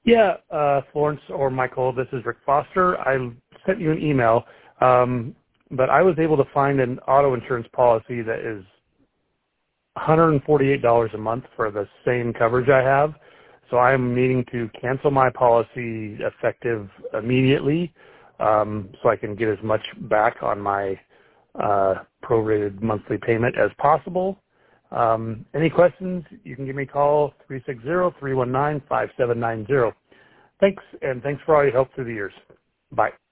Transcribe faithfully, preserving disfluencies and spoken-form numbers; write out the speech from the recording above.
Yeah, uh, Florence or Michael, this is Rick Foster. I sent you an email, um, but I was able to find an auto insurance policy that is one hundred forty-eight dollars a month for the same coverage I have. So I'm needing to cancel my policy effective immediately, um, so I can get as much back on my uh, prorated monthly payment as possible. Um, any questions, you can give me a call, three six zero, three one nine, five seven nine zero. Thanks, and thanks for all your help through the years. Bye.